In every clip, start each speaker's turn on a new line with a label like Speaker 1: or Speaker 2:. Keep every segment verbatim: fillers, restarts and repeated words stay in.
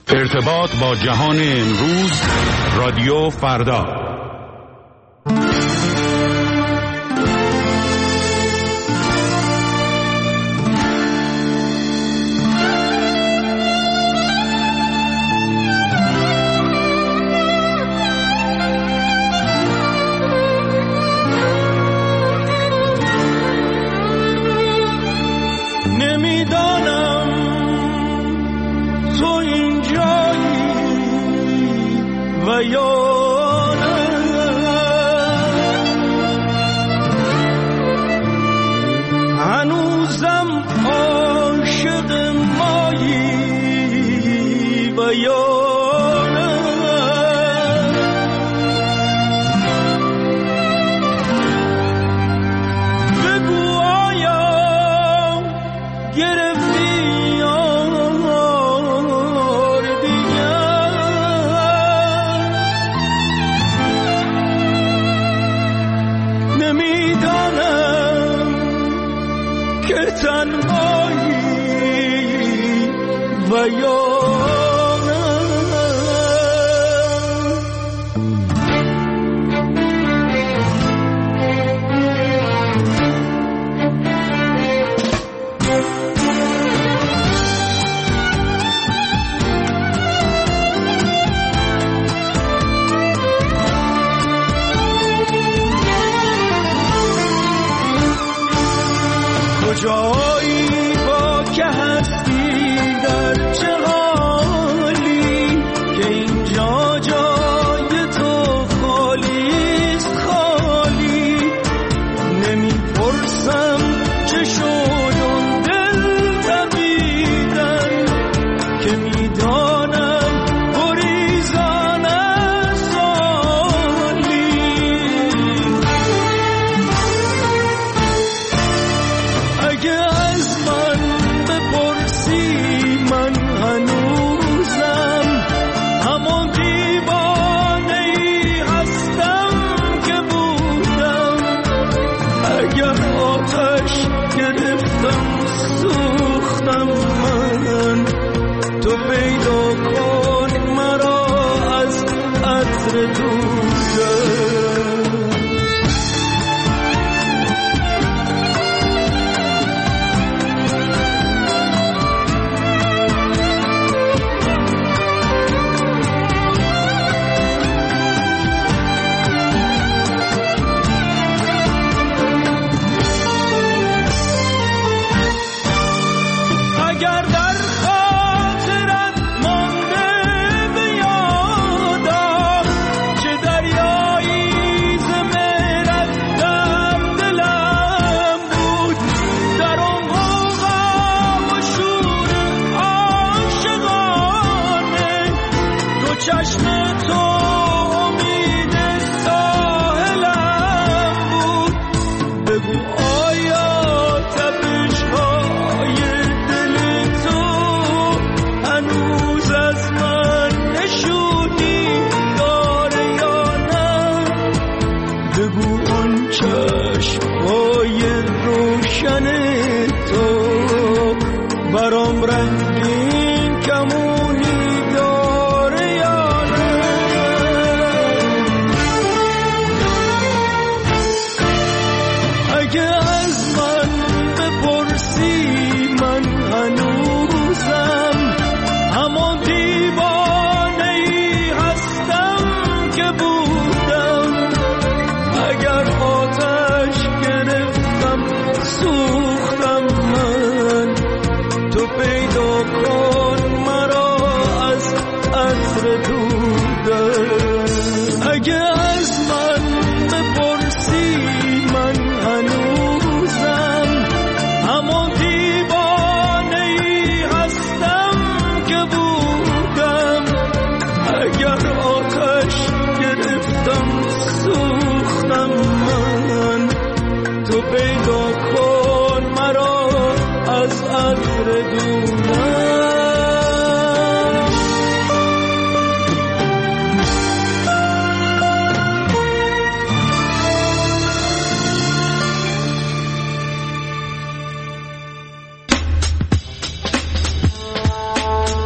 Speaker 1: ارتباط با جهان امروز، رادیو فردا.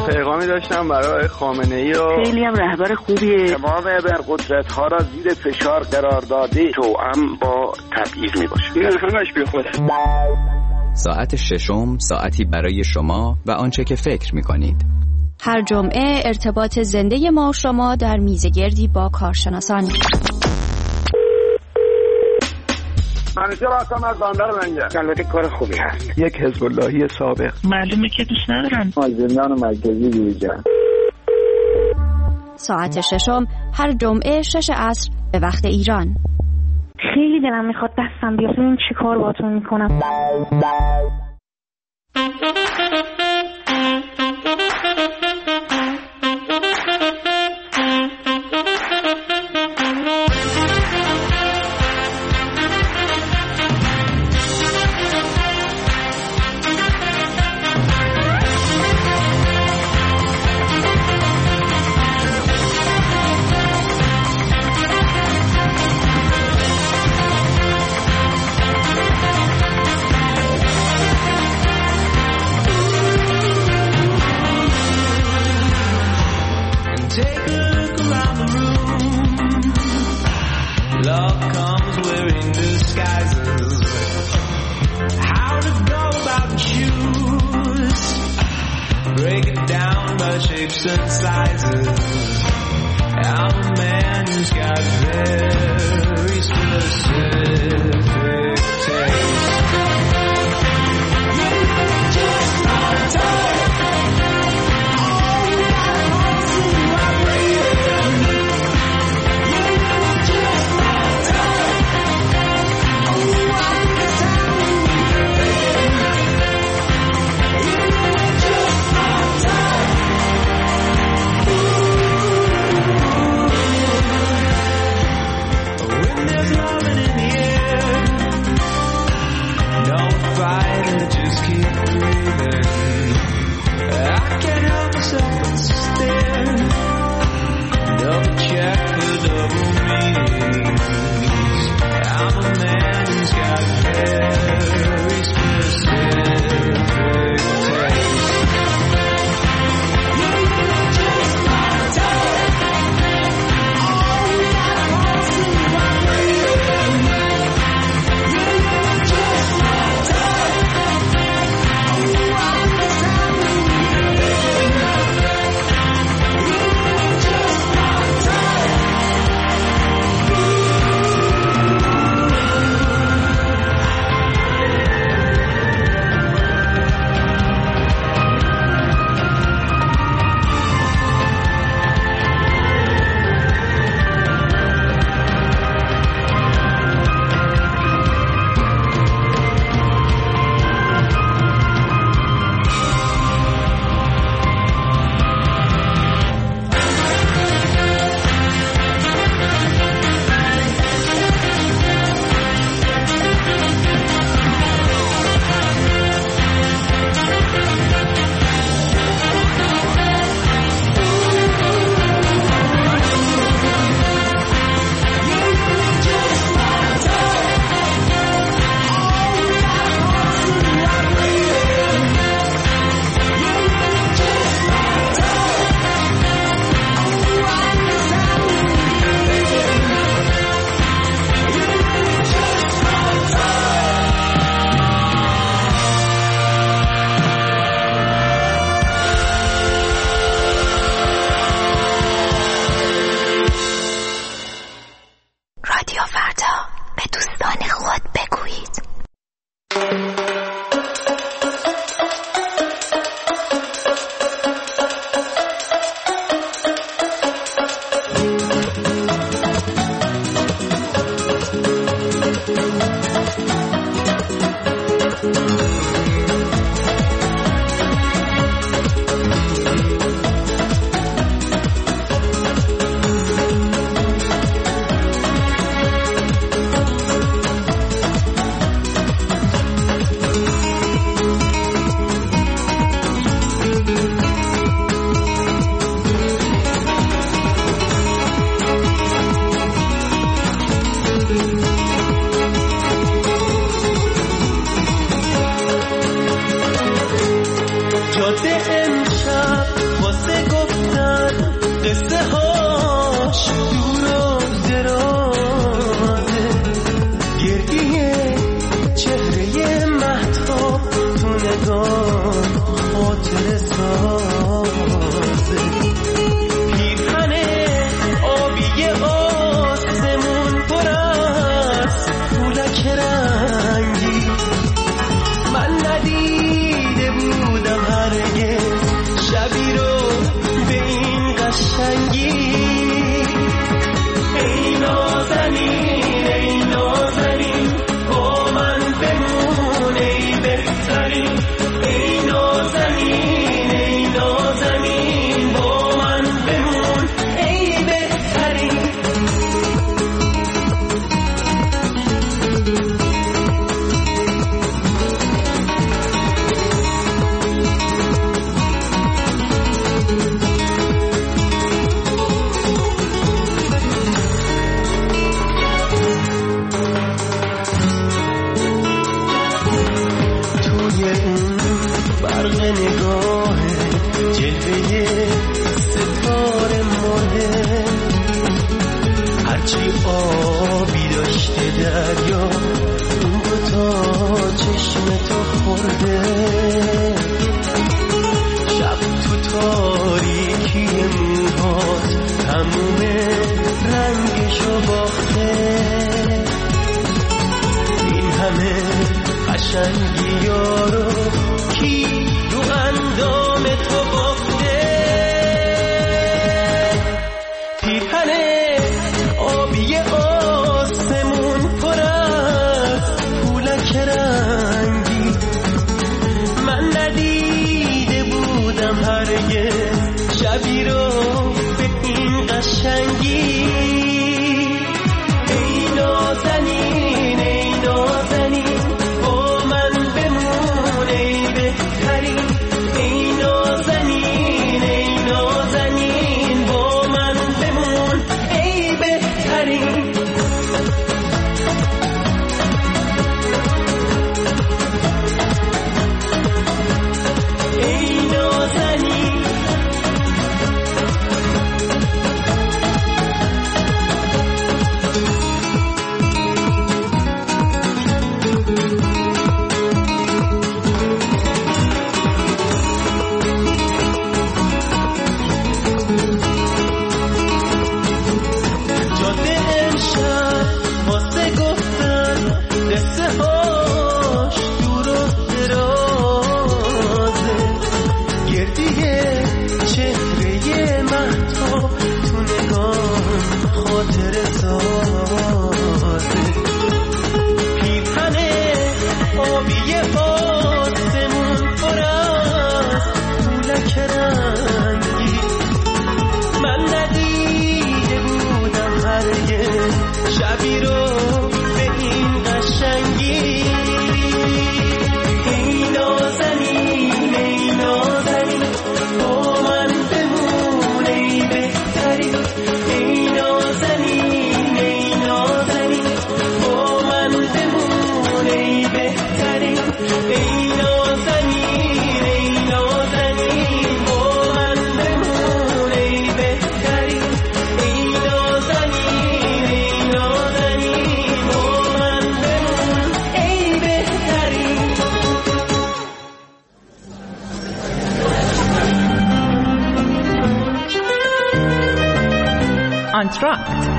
Speaker 2: پیغامی داشتم برای خامنه‌ای و
Speaker 3: خیلی هم رهبر خوبیه.
Speaker 4: تمام ابرقدرت ها را زیر فشار قرار داده توأم با تبعیض میباشه. این همش بی خود.
Speaker 5: ساعت ششم، ساعتی برای شما و آنچه که فکر میکنید.
Speaker 6: هر جمعه ارتباط زنده ما و شما در میزگردی با کارشناسان.
Speaker 4: منوچه راستم از باندر منجه. البته کار خوبی هست.
Speaker 2: یک حزب اللهی سابق.
Speaker 3: معلومه که دوست ندارن.
Speaker 4: مازندران مرکزی دیویژن.
Speaker 6: ساعت ششم هر جمعه شش عصر به وقت ایران.
Speaker 7: خیلی دلم میخواد دستم بیاد ببینم چی کار باهاتون میکنم.
Speaker 8: تموم رنگشو باخته، این همه قشنگی رو کی رو اندام تو باخته. پیرهن آبی آسمون پر از پولک رنگی، من ندیده بودم هرگز شبی رو به این قشنگی. ای نازنین ای نازنین با من بمون ای بهترین، ای نازنین ای نازنین با من بمون ای بهترین. ای نازنین شبی رو به این قشنگی. ای نازنین ای نازنین با من بمون ای بهترین، ای نازنین ای نازنین با من بمون ای بهترین، ای نازنین ای نازنین با من بمون ای بهترین، ای نازنین
Speaker 9: آنتراکت.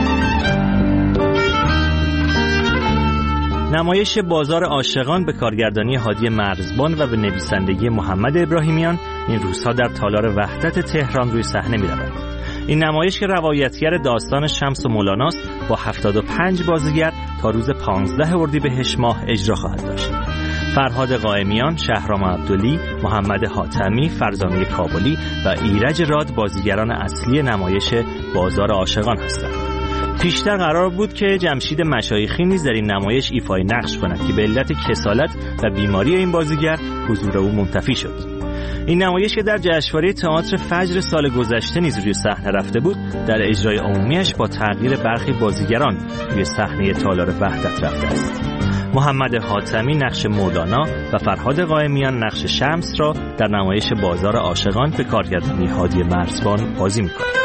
Speaker 9: نمایش بازار عاشقان به کارگردانی هادی مرزبان و به نویسندگی محمد ابراهیمیان این روزها در تالار وحدت تهران روی صحنه می‌رود. این نمایش که روایتگر داستان شمس و مولاناست با هفتاد و پنج بازیگر تا روز پانزده اردیبهشت ماه اجرا خواهد داشت. فرهاد قائمیان، شهرام عبدلی، محمد حاتمی، فرزانه کابلی و ایرج راد بازیگران اصلی نمایش بازار عاشقان هستند. پیشتر قرار بود که جمشید مشایخی نیز در این نمایش ایفای نقش کند که به علت کسالت و بیماری این بازیگر حضور او منتفی شد. این نمایش که در جشنواره تئاتر فجر سال گذشته نیز روی صحنه رفته بود، در اجرای عمومیش با تغییر برخی بازیگران روی صحنه تالار وحدت رفته است. محمد حاتمی نقش مولانا و فرهاد قائمیان نقش شمس را در نمایش بازار عاشقان به کارگردانی هادی مرزبان بازی می‌کنند.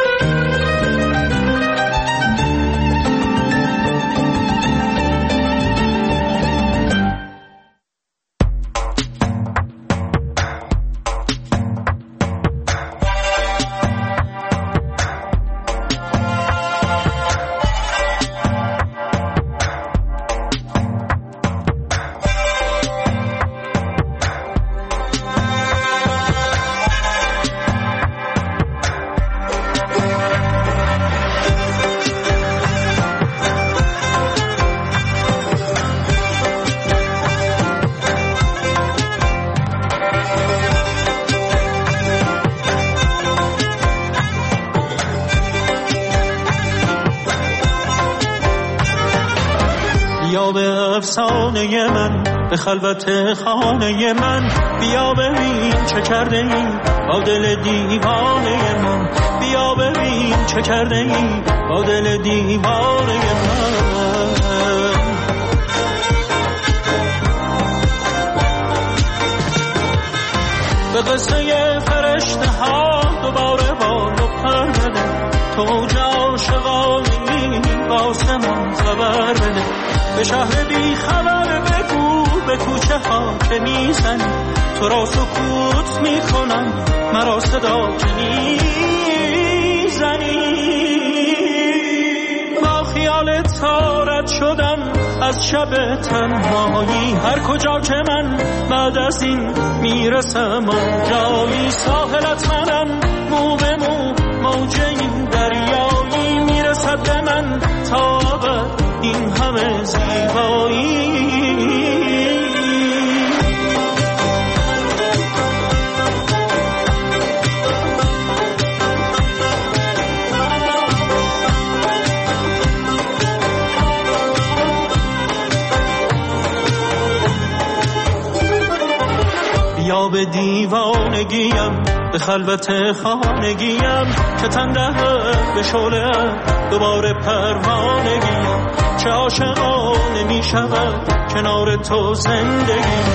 Speaker 8: افسانه من به خلوت خانه من، بیا ببین چه کرده ای با دل دیوانه من، بیا ببین چه کرده ای با دل دیوانه من. به قصه فرشته ها دوباره بال و پر بده، تو جا عاشقانی آسمان خبر بده، به شهر بی خبر بگو به کوچه ها که میزنی، تو را سکوت میکنم مرا صدا که میزنی. شدم از شب تنهایی، هر کجا که من بعد از این میرسم آنجایی، ساحلت منم مو به مو موج این دریایی، میرسد به من تا ابد این همه زیبایی. یا به دیوانگیم به خلوت خانگیم که تنده به شعله دوباره پروانگیم، چه عاشقانه می شود کنار تو زندگیم.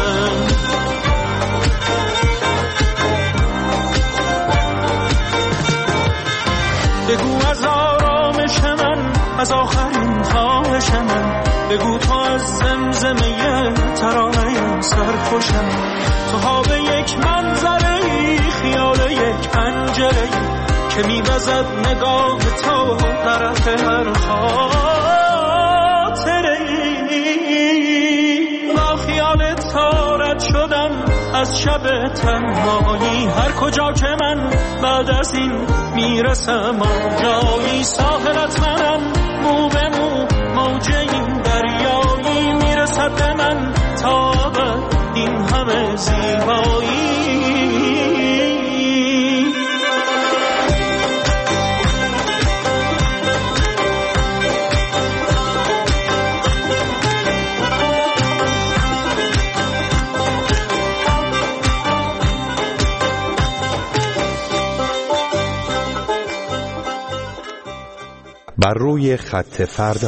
Speaker 8: بگو از آرامش من، از آخرین خواهش من، بگو تو از زمزمه ترانه سرخوشم، تو خواب یک منظره، خیال یک پنجره که می‌وزد نگاه تو طرف هر خاطره. با خیال تارت شدم از شب تنهایی، هر کجا که من بعد از این میرسم آنجایی، ساحلت منم مو به مو موج این دریایی، میرسد به من تا ابد این همه زیبایی.
Speaker 10: بر روی خط فردا.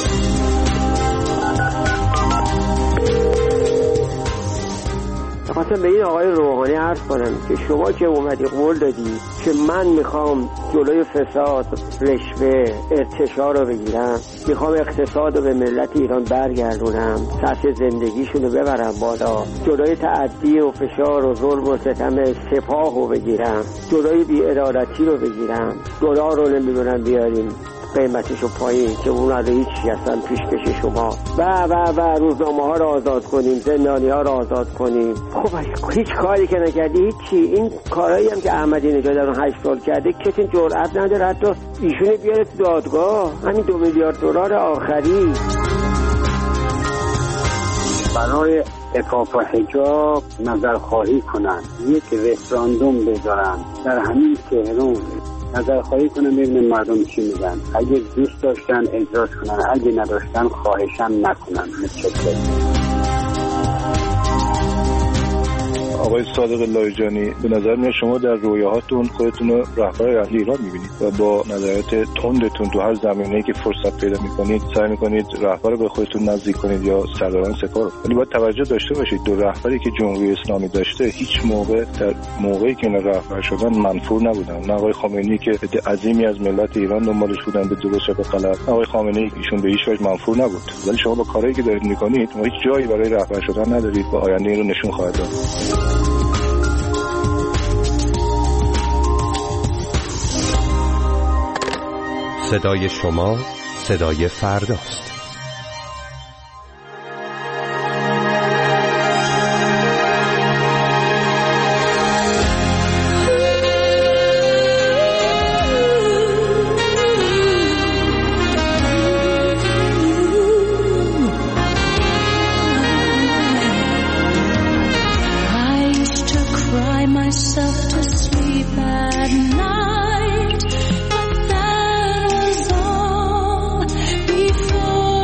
Speaker 11: خواستم به این آقای روحانی عرض کنم که شما که اومدی قول دادی که من میخوام جلوی فساد، رشوه، ارتشا رو بگیرم، میخوام اقتصاد رو به ملت ایران برگردونم، سطح زندگیشون رو ببرم بالا، جلوی تعدی و فشار و ظلم و ستم سپاه رو بگیرم، جلوی بی‌عدالتی رو بگیرم، دلار رو نمیدونم بیاریم قیمتشو پایین که اون رو هیچی اصلا پیش کش شما و و و روزنامه ها رو آزاد کنیم، زندانی ها رو آزاد کنیم. خب هیچ کاری که نکردی هیچی. این کارهایی هم که احمدی نژاد از هشت سال کرده کسی جرئت نداره حتی ایشونو بیاره تو دادگاه. همین دو میلیارد دلار آخری
Speaker 12: برای عفاف و حجاب نظرخواهی کنن، یک رفراندوم بذارن در همین تهران، نظرخواهی کنن ببینن مردم چی میگن، اگه دوست داشتن اجراش کنن، اگه نداشتن خواهشن نکنن. متشکرم.
Speaker 13: آقای صادق لاریجانی، به نظر میاد شما در رویاهاتون خودتون رو رهبر اهل ایران میبینید و با نظرات تندتون تو هر زمینه‌ای که فرصت پیدا میکنید سعی میکنید رهبر رو به خودتون نزدیک کنید یا سرداران سپاه. ولی باید توجه داشته باشید دو رهبری که جمهوری اسلامی داشته هیچ موقع در موقعی که اینا رهبر شدن منفور نبودن. نه آقای خامنه‌ای که عده عظیمی از ملت ایران دنبالش بودن به درست و به غلط، آقای خامنه‌ای ایشون به هیچ وجه منفور نبود. ولی شما با کارهایی که دارید میکنید ما هیچ جایی برای رهبر شدن ندارید و آینده این رو نشون خواهد داد.
Speaker 10: صدای شما صدای فرداست.
Speaker 14: Before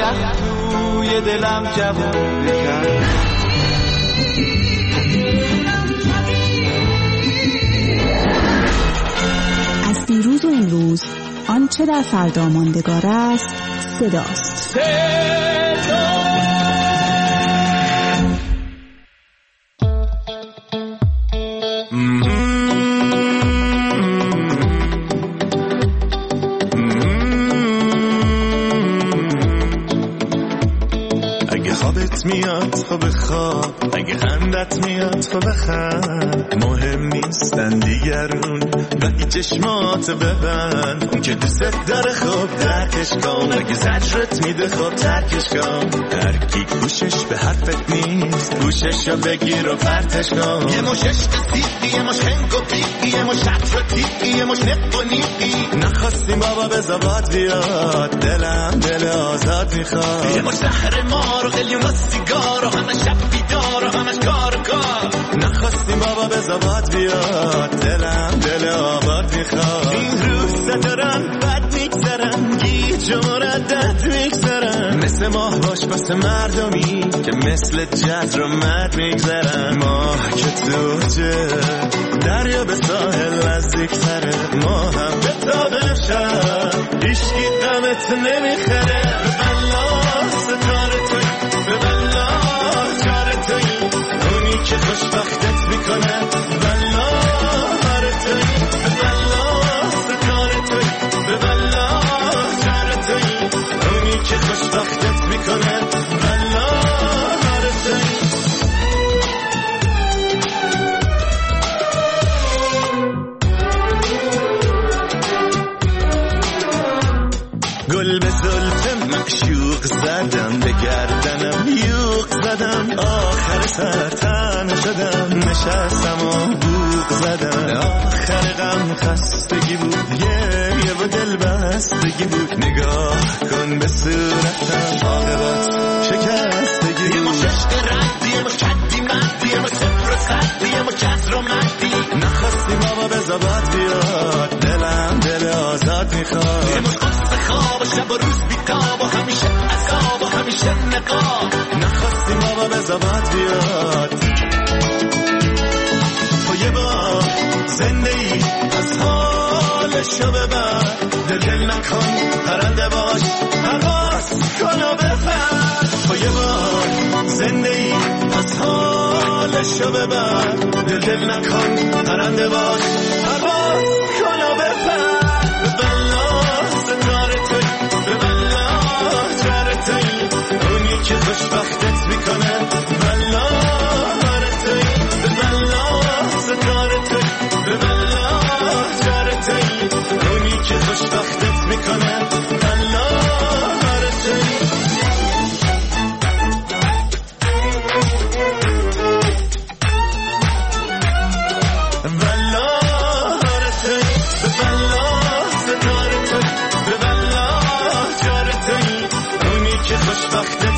Speaker 14: باید توی دلم جوون کرد.
Speaker 15: از دیروز و امروز آنچه در فردا ماندگار است صداست. صدا
Speaker 16: میاد تو بخواب، اگه خندت میاد تو بخند، مهم نیستن دیگرون ولی چشمات ببند. اون که دوست داره خب درکش کن، اگه زجرت میده خب ترکش کن. هر کی گوشش به حرفت نیست گوشش رو بگیر و پرتش کن. یه مش عشق سیدی، یه مش خنگ و پیقی، یه مش عطر تیقی، یه مش نق و نیقی. نخواستیم بابا به زباد بیاد، دلم دل آزاد میخواد. یه مش زهر مار و قلیون و سیگار و همه شب بیدار و همش کار و کار. نخواستیم بابا به زباد بیاد، دلم دل آباد میخواد. این روزا دارن بد میگذرن، گیج و مردد میگذرن. مثل ماه باش بس مردمی که مثل جد رو مد میگذرن. ماه که توجه دریا به ساحل نزدیک تره، ما هم به تابه شد ایشکی دمت نمیخره. بلا ستاره توی بلا چاره توی، اونی که خوشبختت میکنه. بلا هر توی بلا ستاره توی بلا چاره توی، اونی که خوشبختت میکنه. بلا هر توی گل به زلف معشوق زدم، به گردنم یوق زدم. آخر سر تن شدم، نشستم و بوق زدم. آخر غم خستگی بود، گریه و دل بستگی بود. نگاه کن به صورتم، عاقبت شکستگی بود. یه مش عشق ردی، یه مش کدی مردی، یه مش صفر و صدی، یه مش کسر و مردی. نخواستیم بابا به زباد بیاد، دلم دل آزاد میخواد. یه مش قصد خواب و شب و روز بیتاب و همیشه عذاب و همیشه نقاب. نخواستیم بابا به زباد بیاد. تو یه بار زنده ای از حالشو ببر، دل دل نکن پرنده باش، پرواز کن و بپر. تو یه بار زنده ای از حالشو ببر، دل دل نکن پرنده باش، پرواز کن و بپر. اونی که خوشبختت میکنه. بلا هر توی بلا ستاره توی بلا چاره توی، اونی که خوشبختت میکنه. بلا هر توی بلا هر توی بلا ستاره توی بلا چاره توی، اونی که خوشبختت